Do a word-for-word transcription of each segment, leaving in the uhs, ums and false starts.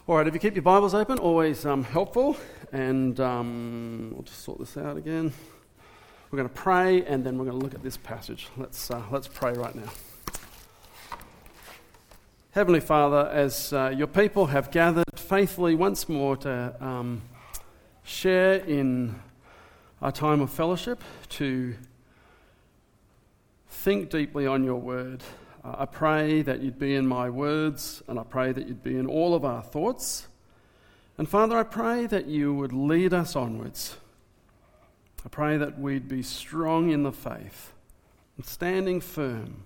All right, if you keep your Bibles open, always um, helpful. And um, we'll just sort this out again. We're going to pray, and then we're going to look at this passage. Let's uh, let's pray right now. Heavenly Father, as uh, your people have gathered faithfully once more to um, share in our time of fellowship, to think deeply on your word, Uh, I pray that you'd be in my words, and I pray that you'd be in all of our thoughts. And Father, I pray that you would lead us onwards. I pray that we'd be strong in the faith, and standing firm,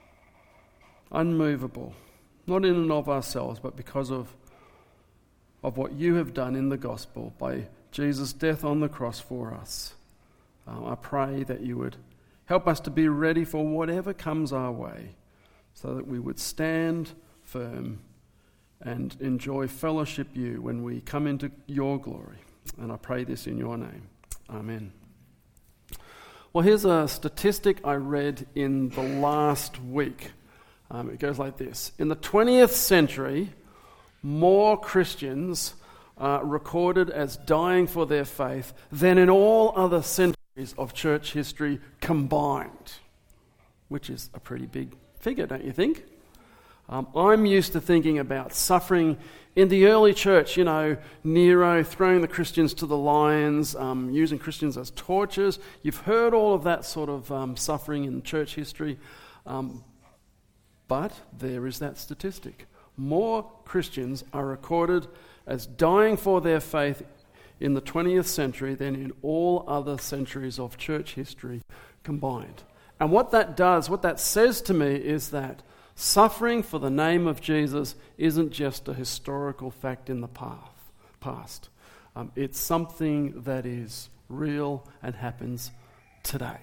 unmovable, not in and of ourselves, but because of, of what you have done in the gospel by Jesus' death on the cross for us. Uh, I pray that you would help us to be ready for whatever comes our way, so that we would stand firm and enjoy fellowship you when we come into your glory. And I pray this in your name. Amen. Well, here's a statistic I read in the last week. Um, it goes like this. In the twentieth century, more Christians are recorded as dying for their faith than in all other centuries of church history combined, which is a pretty big figure, don't you think? Um, I'm used to thinking about suffering in the early church, you know, Nero throwing the Christians to the lions, um, using Christians as torches. You've heard all of that sort of um, suffering in church history. Um, but there is that statistic. More Christians are recorded as dying for their faith in the twentieth century than in all other centuries of church history combined. And what that does, what that says to me is that suffering for the name of Jesus isn't just a historical fact in the path, past. Um, it's something that is real and happens today.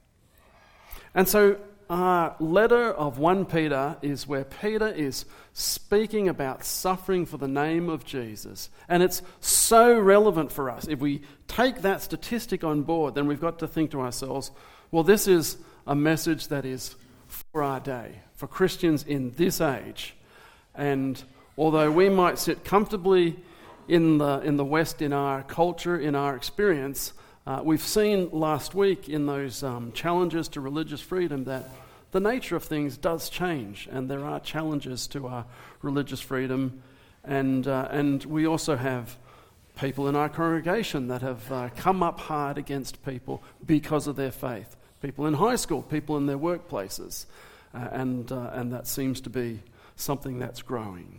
And so our letter of First Peter is where Peter is speaking about suffering for the name of Jesus. And it's so relevant for us. If we take that statistic on board, then we've got to think to ourselves, well, this is a message that is for our day, for Christians in this age. And although we might sit comfortably in the in the West, in our culture, in our experience, uh, we've seen last week in those um, challenges to religious freedom that the nature of things does change, and there are challenges to our religious freedom. And uh, and we also have people in our congregation that have uh, come up hard against people because of their faith. People in high school, people in their workplaces, uh, and uh, and that seems to be something that's growing.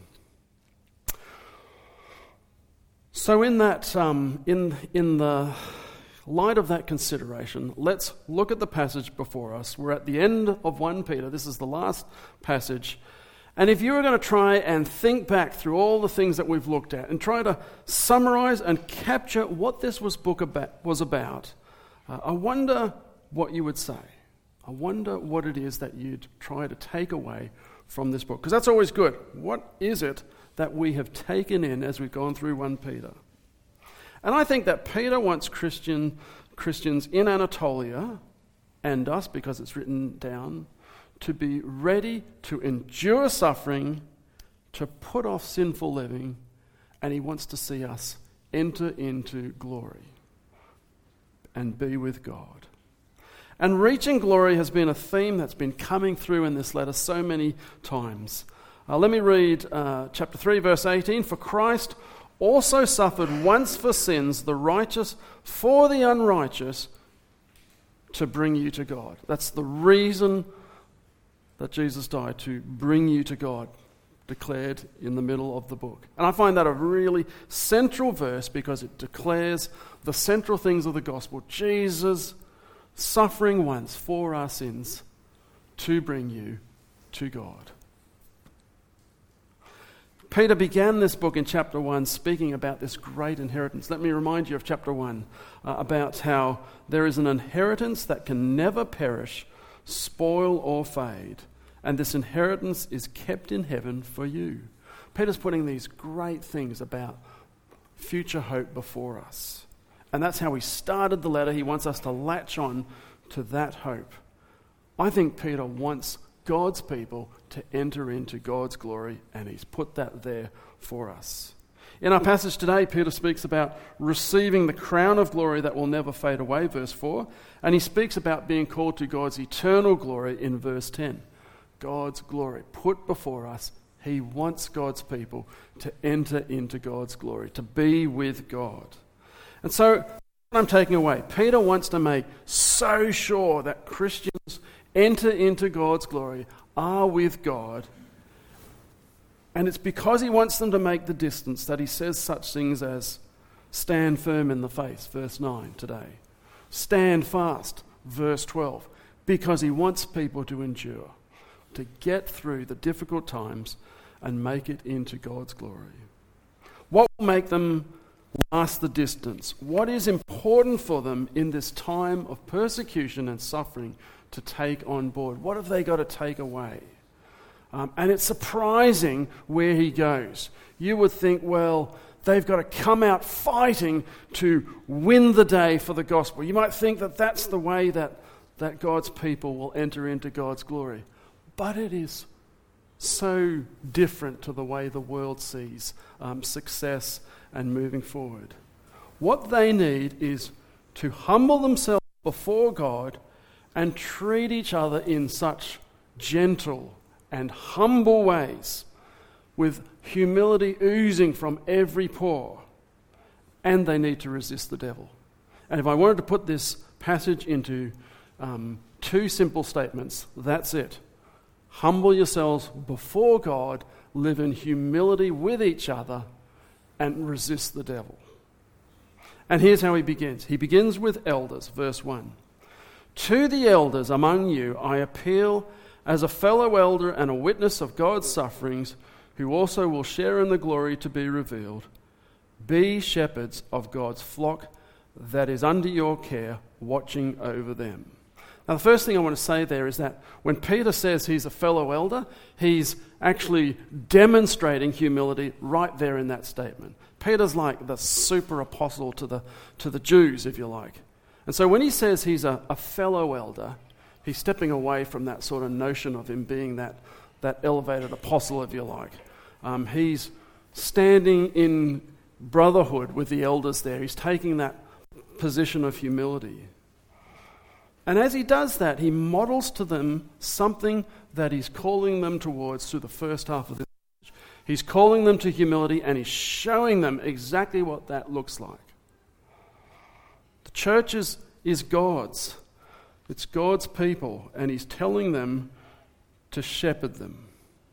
So, in that, um, in in the light of that consideration, let's look at the passage before us. We're at the end of First Peter. This is the last passage, and if you were going to try and think back through all the things that we've looked at and try to summarize and capture what this was book about, was about, uh, I wonder what you would say. I wonder what it is that you'd try to take away from this book. Because that's always good. What is it that we have taken in as we've gone through First Peter? And I think that Peter wants Christian Christians in Anatolia, and us, because it's written down, to be ready to endure suffering, to put off sinful living, and he wants to see us enter into glory and be with God. And reaching glory has been a theme that's been coming through in this letter so many times. Uh, let me read uh, chapter three, verse eighteen. For Christ also suffered once for sins, the righteous for the unrighteous, to bring you to God. That's the reason that Jesus died, to bring you to God, declared in the middle of the book. And I find that a really central verse because it declares the central things of the gospel. Jesus suffering once for our sins to bring you to God. Peter began this book in chapter one speaking about this great inheritance. Let me remind you of chapter one, uh, about how there is an inheritance that can never perish, spoil or fade, and this inheritance is kept in heaven for you. Peter's putting these great things about future hope before us. And that's how he started the letter. He wants us to latch on to that hope. I think Peter wants God's people to enter into God's glory, and he's put that there for us. In our passage today, Peter speaks about receiving the crown of glory that will never fade away, verse four, and he speaks about being called to God's eternal glory in verse ten. God's glory put before us. He wants God's people to enter into God's glory, to be with God. And so, what I'm taking away, Peter wants to make so sure that Christians enter into God's glory, are with God, and it's because he wants them to make the distance that he says such things as stand firm in the faith, verse nine today. Stand fast, verse twelve, because he wants people to endure, to get through the difficult times and make it into God's glory. What will make them last the distance? What is important for them in this time of persecution and suffering to take on board? What have they got to take away? Um, and it's surprising where he goes. You would think, well, they've got to come out fighting to win the day for the gospel. You might think that that's the way that, that God's people will enter into God's glory. But it is so different to the way the world sees um, success and moving forward. What they need is to humble themselves before God and treat each other in such gentle and humble ways, with humility oozing from every pore. And they need to resist the devil. And if I wanted to put this passage into um, two simple statements, that's it. Humble yourselves before God, live in humility with each other, and resist the devil. And here's how he begins. He begins with elders, verse one. To the elders among you I appeal as a fellow elder and a witness of God's sufferings, who also will share in the glory to be revealed. Be shepherds of God's flock that is under your care, watching over them. Now, the first thing I want to say there is that when Peter says he's a fellow elder, he's actually demonstrating humility right there in that statement. Peter's like the super apostle to the to the Jews, if you like. And so when he says he's a, a fellow elder, he's stepping away from that sort of notion of him being that, that elevated apostle, if you like. Um, he's standing in brotherhood with the elders there. He's taking that position of humility. And as he does that, he models to them something that he's calling them towards through the first half of this message. He's calling them to humility, and he's showing them exactly what that looks like. The church is, is God's. It's God's people, and he's telling them to shepherd them.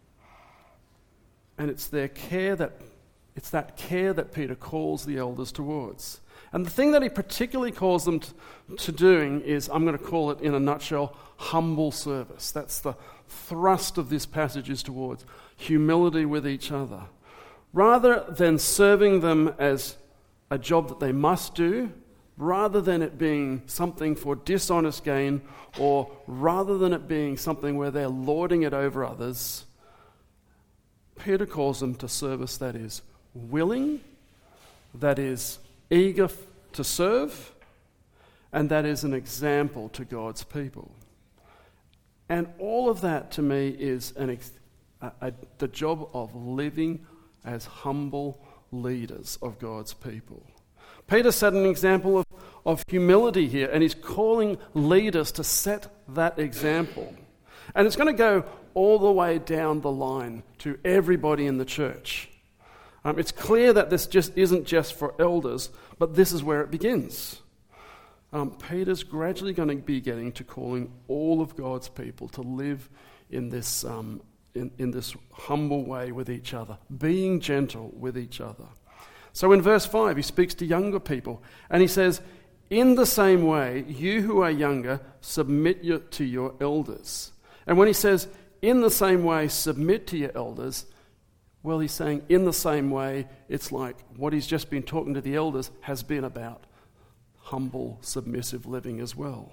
And it's their care that it's that care that Peter calls the elders towards. And the thing that he particularly calls them to, to doing is, I'm going to call it in a nutshell, humble service. That's the thrust of this passage, is towards humility with each other. Rather than serving them as a job that they must do, rather than it being something for dishonest gain, or rather than it being something where they're lording it over others, Peter calls them to service that is willing, that is eager to serve, and that is an example to God's people. And all of that, to me, is an ex- a, a, the job of living as humble leaders of God's people. Peter set an example of, of humility here, and he's calling leaders to set that example. And it's going to go all the way down the line to everybody in the church. Um, it's clear that this just isn't just for elders, but this is where it begins. Um, Peter's gradually going to be getting to calling all of God's people to live in this um, in, in this humble way with each other, being gentle with each other. So in verse five, he speaks to younger people, and he says, in the same way, you who are younger, submit your, to your elders. And when he says, in the same way, submit to your elders, well, he's saying, in the same way, it's like what he's just been talking to the elders has been about humble, submissive living as well.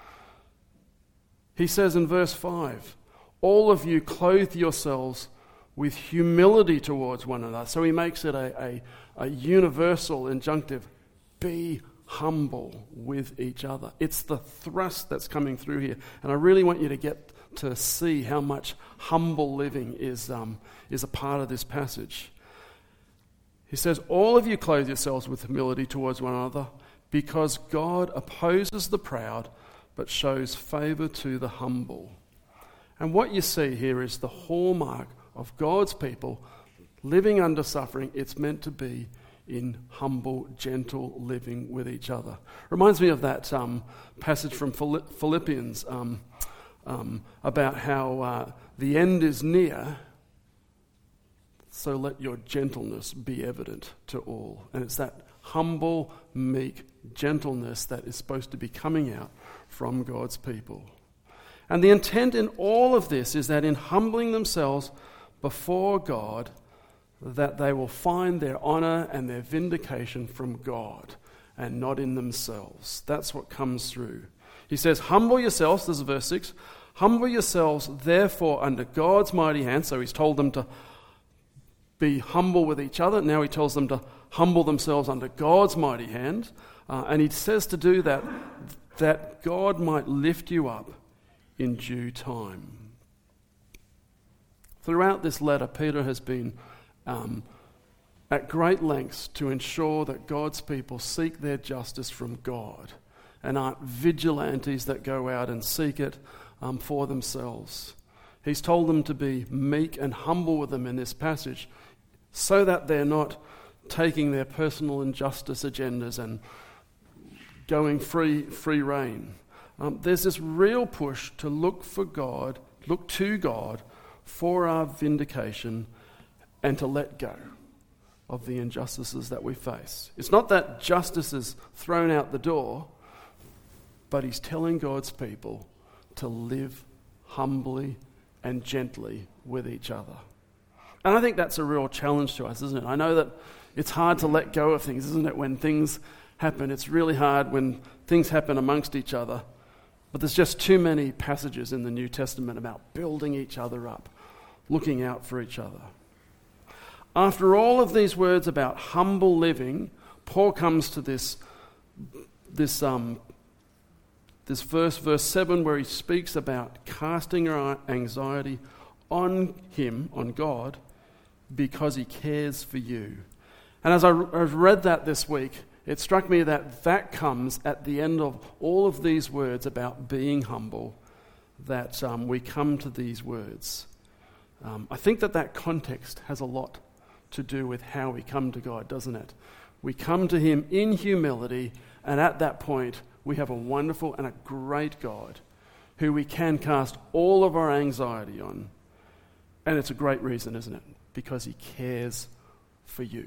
He says in verse five, all of you clothe yourselves with humility towards one another. So he makes it a, a, a universal injunctive, be humble with each other. It's the thrust that's coming through here. And I really want you to get to see how much humble living is um, is a part of this passage. He says, all of you clothe yourselves with humility towards one another, because God opposes the proud, but shows favour to the humble. And what you see here is the hallmark of God's people living under suffering. It's meant to be in humble, gentle living with each other. Reminds me of that um, passage from Philippians um, um, about how uh, the end is near, so let your gentleness be evident to all. And it's that humble, meek gentleness that is supposed to be coming out from God's people. And the intent in all of this is that in humbling themselves before God, that they will find their honour and their vindication from God and not in themselves. That's what comes through. He says, humble yourselves, this is verse six, humble yourselves therefore under God's mighty hand. So he's told them to be humble with each other. Now he tells them to humble themselves under God's mighty hand. Uh, and he says to do that, that God might lift you up in due time. Throughout this letter, Peter has been um, at great lengths to ensure that God's people seek their justice from God and aren't vigilantes that go out and seek it um, for themselves. He's told them to be meek and humble with them in this passage so that they're not taking their personal injustice agendas and going free free rein. Um, there's this real push to look for God, look to God for our vindication and to let go of the injustices that we face. It's not that justice is thrown out the door, but he's telling God's people to live humbly and gently with each other. And I think that's a real challenge to us, isn't it? I know that it's hard to let go of things, isn't it? When things happen, it's really hard when things happen amongst each other. But there's just too many passages in the New Testament about building each other up, looking out for each other. After all of these words about humble living, Paul comes to this, this, um, this verse, verse seven, where he speaks about casting our anxiety on him, on God, because he cares for you. And as I read that this week, it struck me that that comes at the end of all of these words about being humble, that um, we come to these words. Um, I think that that context has a lot to do with how we come to God, doesn't it? We come to him in humility, and at that point, we have a wonderful and a great God who we can cast all of our anxiety on. And it's a great reason, isn't it? Because he cares for you.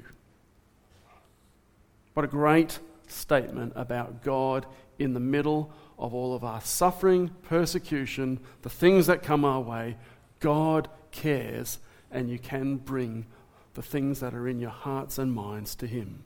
What a great statement about God in the middle of all of our suffering, persecution, the things that come our way. God cares, and you can bring the things that are in your hearts and minds to him.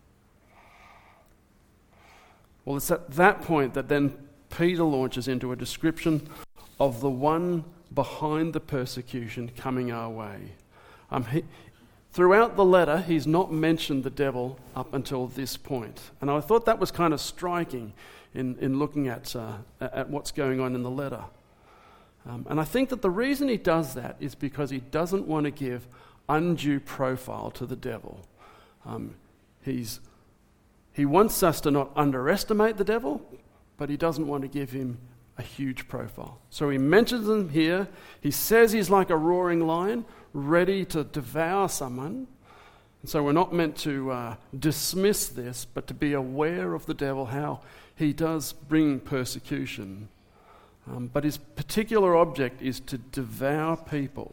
Well, it's at that point that then Peter launches into a description of the one behind the persecution coming our way. Um, he, throughout the letter, he's not mentioned the devil up until this point. And I thought that was kind of striking in, in looking at, uh, at what's going on in the letter. Um, and I think that the reason he does that is because he doesn't want to give undue profile to the devil. Um, he's, he wants us to not underestimate the devil, but he doesn't want to give him a huge profile. So he mentions him here. He says he's like a roaring lion, ready to devour someone. And so we're not meant to uh, dismiss this, but to be aware of the devil, how he does bring persecution. Um, but his particular object is to devour people.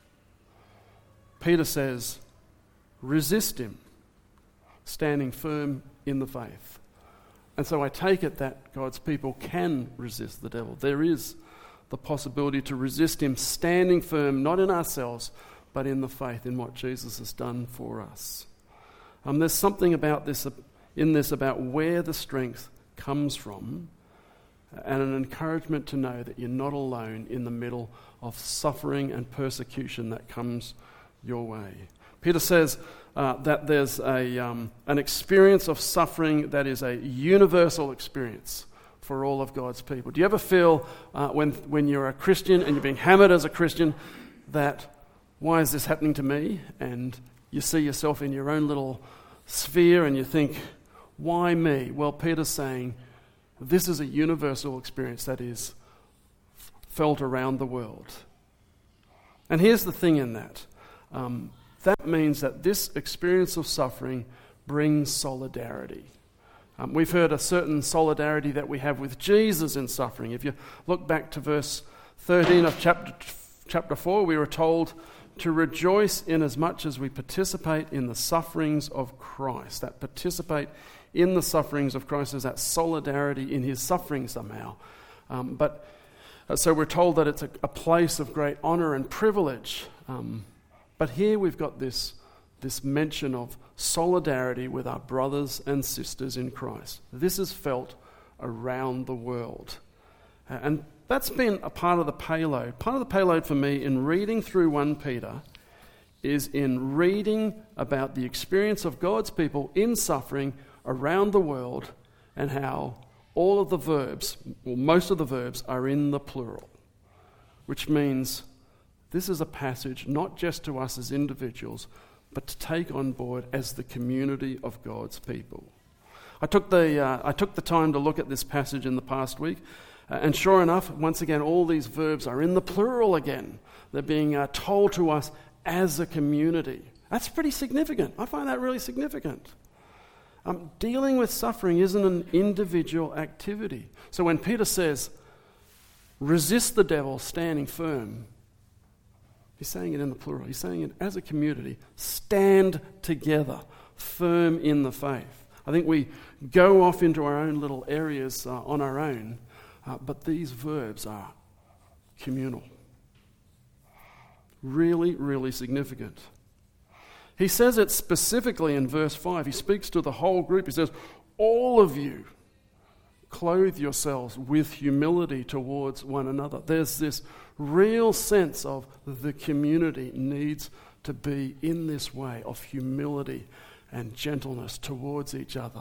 Peter says, resist him, standing firm in the faith. And so I take it that God's people can resist the devil. There is the possibility to resist him, standing firm, not in ourselves, but in the faith, in what Jesus has done for us. Um, there's something about this, in this about where the strength comes from, and an encouragement to know that you're not alone in the middle of suffering and persecution that comes your way. Peter says uh, that there's a um, an experience of suffering that is a universal experience for all of God's people. Do you ever feel uh, when when you're a Christian and you're being hammered as a Christian that why is this happening to me? And you see yourself in your own little sphere and you think, why me? Well, Peter's saying this is a universal experience that is felt around the world. And here's the thing in that. Um, that means that this experience of suffering brings solidarity. Um, we've heard a certain solidarity that we have with Jesus in suffering. If you look back to verse thirteen of chapter chapter four, we were told to rejoice in as much as we participate in the sufferings of Christ. That participate in the sufferings of Christ is that solidarity in his suffering somehow. Um, but uh, so we're told that it's a, a place of great honor and privilege. Um, but here we've got this, this mention of solidarity with our brothers and sisters in Christ. This is felt around the world. Uh, and that's been a part of the payload. Part of the payload for me in reading through First Peter is in reading about the experience of God's people in suffering around the world and how all of the verbs, or most of the verbs, are in the plural, which means this is a passage not just to us as individuals, but to take on board as the community of God's people. I took the uh, I took the time to look at this passage in the past week, uh, and sure enough, once again, all these verbs are in the plural again. They're being uh, told to us as a community. That's pretty significant. I find that really significant. Um, dealing with suffering isn't an individual activity. So when Peter says, resist the devil standing firm, he's saying it in the plural. He's saying it as a community. Stand together, firm in the faith. I think we go off into our own little areas uh, on our own, uh, but these verbs are communal. Really, really significant. He says it specifically in verse five. He speaks to the whole group. He says, all of you clothe yourselves with humility towards one another. There's this real sense of the community needs to be in this way of humility and gentleness towards each other.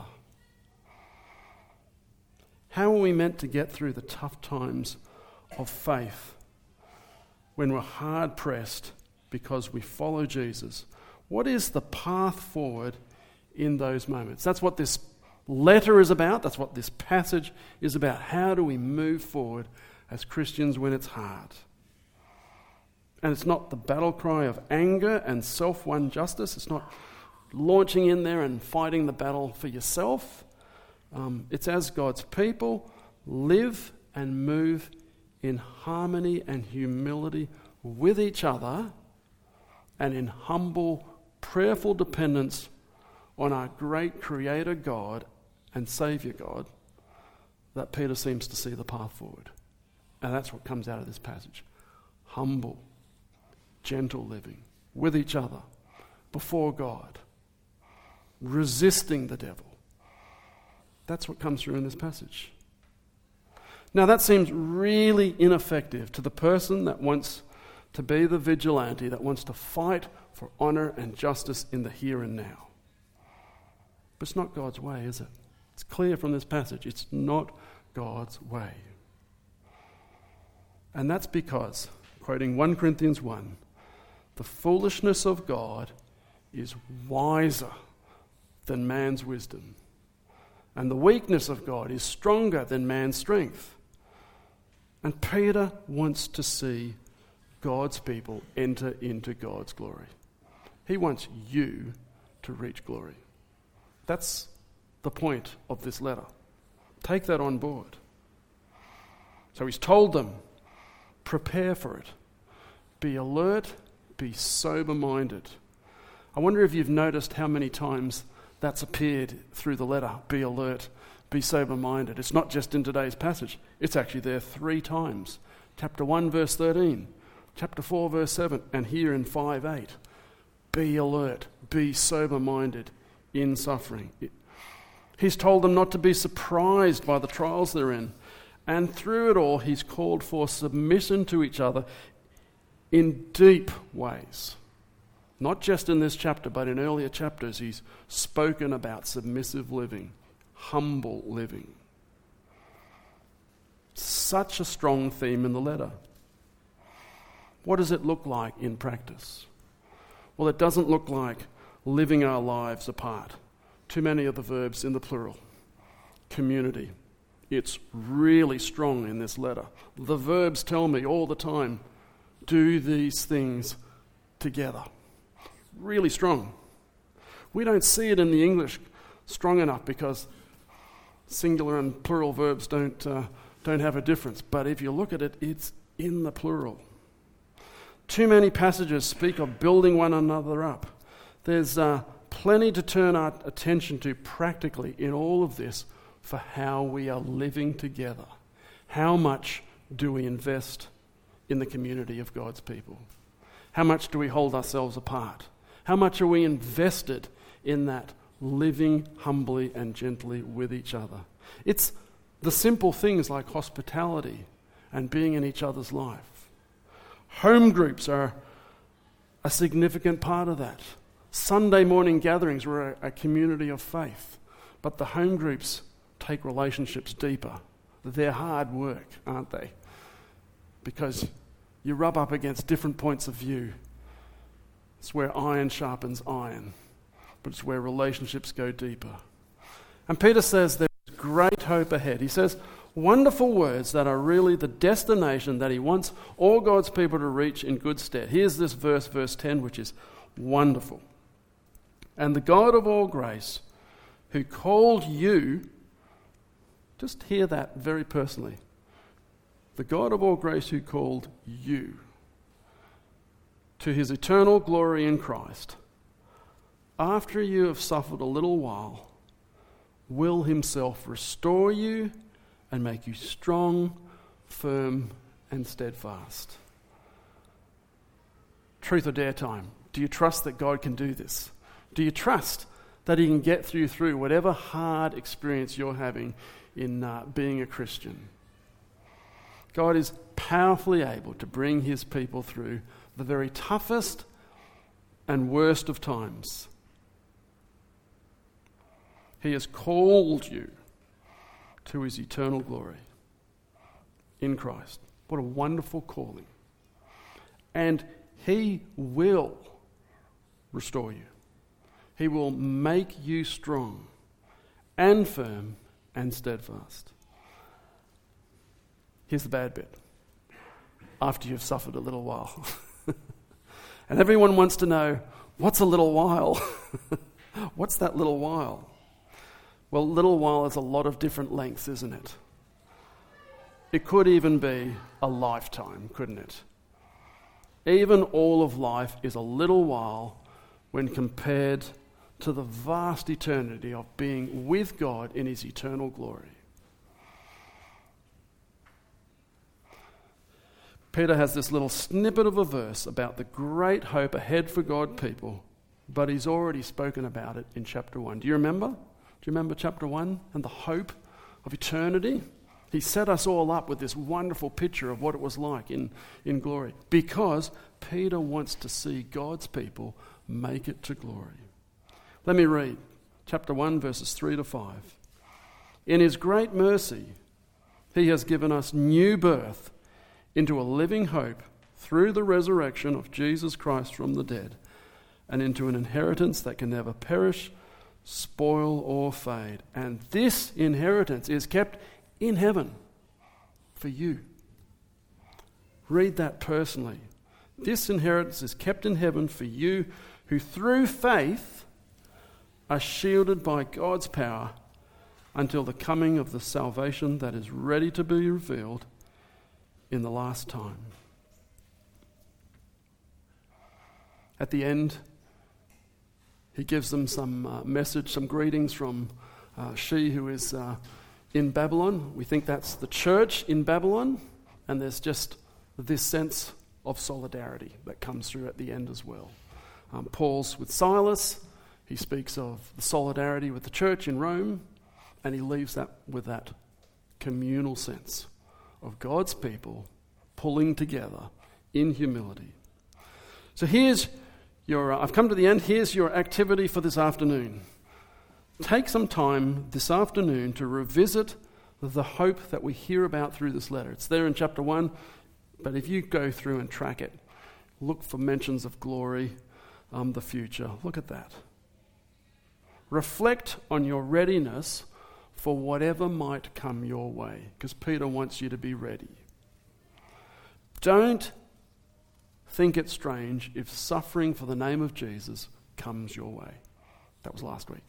How are we meant to get through the tough times of faith when we're hard pressed because we follow Jesus? What is the path forward in those moments? That's what this letter is about. That's what this passage is about. How do we move forward as Christians when it's hard? And it's not the battle cry of anger and self-won justice. It's not launching in there and fighting the battle for yourself. Um, it's as God's people live and move in harmony and humility with each other and in humble, prayerful dependence on our great Creator God and Saviour God that Peter seems to see the path forward. And that's what comes out of this passage. Humble, gentle living with each other, before God, resisting the devil. That's what comes through in this passage. Now that seems really ineffective to the person that wants to be the vigilante, that wants to fight for honour and justice in the here and now. But it's not God's way, is it? It's clear from this passage, it's not God's way. And that's because, quoting First Corinthians one, the foolishness of God is wiser than man's wisdom, and the weakness of God is stronger than man's strength. And Peter wants to see God's people enter into God's glory. He wants you to reach glory. That's the point of this letter. Take that on board. So he's told them, prepare for it. Be alert, be sober-minded. I wonder if you've noticed how many times that's appeared through the letter. Be alert, be sober-minded. It's not just in today's passage. It's actually there three times. Chapter one, verse thirteen. Chapter four, verse seven. And here in five eight. Be alert, be sober-minded in suffering. He's told them not to be surprised by the trials they're in. And through it all, he's called for submission to each other in deep ways. Not just in this chapter, but in earlier chapters, he's spoken about submissive living, humble living. Such a strong theme in the letter. What does it look like in practice? Well, it doesn't look like living our lives apart. Too many of the verbs in the plural. Community. It's really strong in this letter. The verbs tell me all the time, do these things together. Really strong. We don't see it in the English strong enough because singular and plural verbs don't uh, don't have a difference. But if you look at it, it's in the plural. Too many passages speak of building one another up. There's uh, plenty to turn our attention to practically in all of this for how we are living together. How much do we invest in the community of God's people? How much do we hold ourselves apart? How much are we invested in that living humbly and gently with each other? It's the simple things like hospitality and being in each other's life. Home groups are a significant part of that. Sunday morning gatherings were a, a community of faith, but the home groups take relationships deeper. They're hard work, aren't they? Because you rub up against different points of view. It's where iron sharpens iron, but it's where relationships go deeper. And Peter says there's great hope ahead. He says wonderful words that are really the destination that he wants all God's people to reach in good stead. Here's this verse, verse ten, which is wonderful. And the God of all grace, who called you, just hear that very personally. The God of all grace who called you to his eternal glory in Christ, after you have suffered a little while, will himself restore you and make you strong, firm, and steadfast. Truth or dare time. Do you trust that God can do this? Do you trust that he can get you through whatever hard experience you're having in uh, being a Christian? God is powerfully able to bring his people through the very toughest and worst of times. He has called you to his eternal glory in Christ. What a wonderful calling. And he will restore you. He will make you strong and firm and steadfast. Here's the bad bit. After you've suffered a little while. And everyone wants to know, what's a little while? What's that little while? Well, little while is a lot of different lengths, isn't it? It could even be a lifetime, couldn't it? Even all of life is a little while when compared to the vast eternity of being with God in his eternal glory. Peter has this little snippet of a verse about the great hope ahead for God people, but he's already spoken about it in chapter one. Do you remember? Do you remember chapter one and the hope of eternity? He set us all up with this wonderful picture of what it was like in, in glory, because Peter wants to see God's people make it to glory. Let me read chapter one, verses three to five. In his great mercy, he has given us new birth into a living hope through the resurrection of Jesus Christ from the dead, and into an inheritance that can never perish, spoil, or fade. And this inheritance is kept in heaven for you. Read that personally. This inheritance is kept in heaven for you, who through faith are shielded by God's power until the coming of the salvation that is ready to be revealed in the last time. At the end, he gives them some uh, message, some greetings from uh, she who is uh, in Babylon. We think that's the church in Babylon, and there's just this sense of solidarity that comes through at the end as well. Um, Paul's with Silas. He speaks of the solidarity with the church in Rome, and he leaves that with that communal sense of God's people pulling together in humility. So here's your, uh, I've come to the end, here's your activity for this afternoon. Take some time this afternoon to revisit the hope that we hear about through this letter. It's there in chapter one, but if you go through and track it, look for mentions of glory, um, the future. Look at that. Reflect on your readiness for whatever might come your way, because Peter wants you to be ready. Don't think it strange if suffering for the name of Jesus comes your way. That was last week.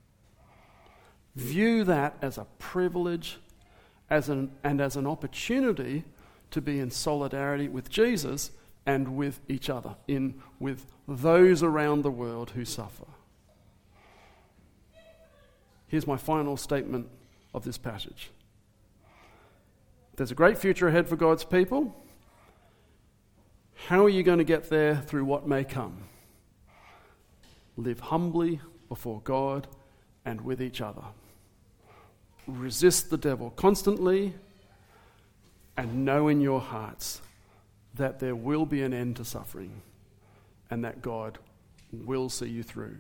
View that as a privilege as an, and as an opportunity to be in solidarity with Jesus and with each other, in with those around the world who suffer. Here's my final statement of this passage. There's a great future ahead for God's people. How are you going to get there through what may come? Live humbly before God and with each other. Resist the devil constantly and know in your hearts that there will be an end to suffering and that God will see you through.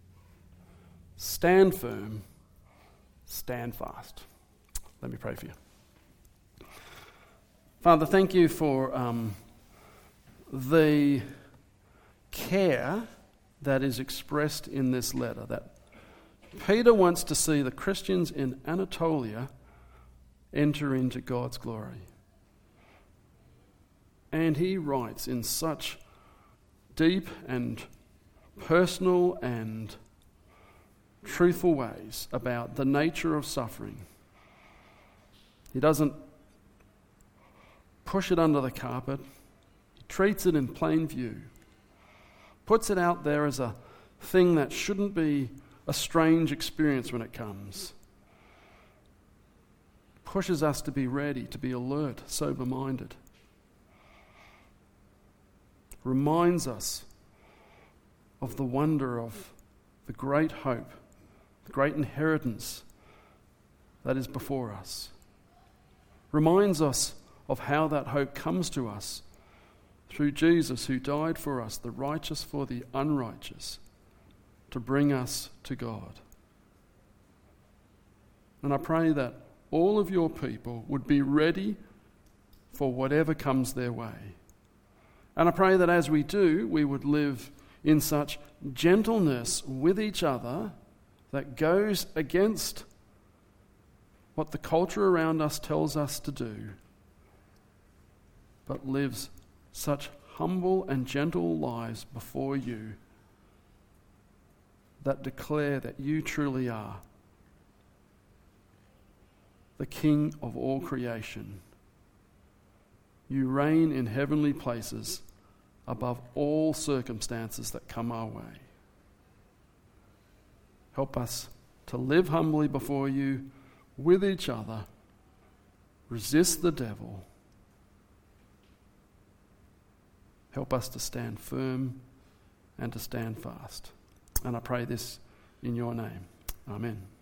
Stand firm, stand fast. Let me pray for you. Father, thank you for um, the care that is expressed in this letter, that Peter wants to see the Christians in Anatolia enter into God's glory. And he writes in such deep and personal and truthful ways about the nature of suffering. He doesn't push it under the carpet. He treats it in plain view. Puts it out there as a thing that shouldn't be a strange experience when it comes. Pushes us to be ready, to be alert, sober-minded. Reminds us of the wonder of the great hope, the great inheritance that is before us. Reminds us of how that hope comes to us through Jesus, who died for us, the righteous for the unrighteous, to bring us to God. And I pray that all of your people would be ready for whatever comes their way. And I pray that as we do, we would live in such gentleness with each other that goes against what the culture around us tells us to do, but lives such humble and gentle lives before you that declare that you truly are the King of all creation. You reign in heavenly places above all circumstances that come our way. Help us to live humbly before you, with each other, resist the devil. Help us to stand firm and to stand fast. And I pray this in your name. Amen.